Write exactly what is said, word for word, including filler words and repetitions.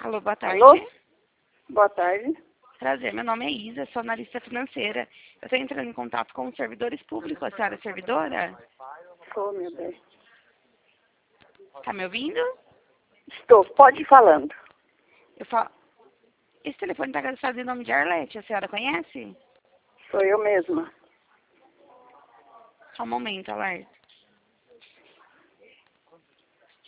Alô, boa tarde. Alô? Boa tarde. Prazer, meu nome é Isa, sou analista financeira. Eu estou entrando em contato com os servidores públicos. A senhora é servidora? Sou, meu bem. Tá me ouvindo? Estou, pode ir falando. Eu falo... Esse telefone está cadastrado em nome de Arlete, a senhora conhece? Sou eu mesma. Só um momento, Alerta.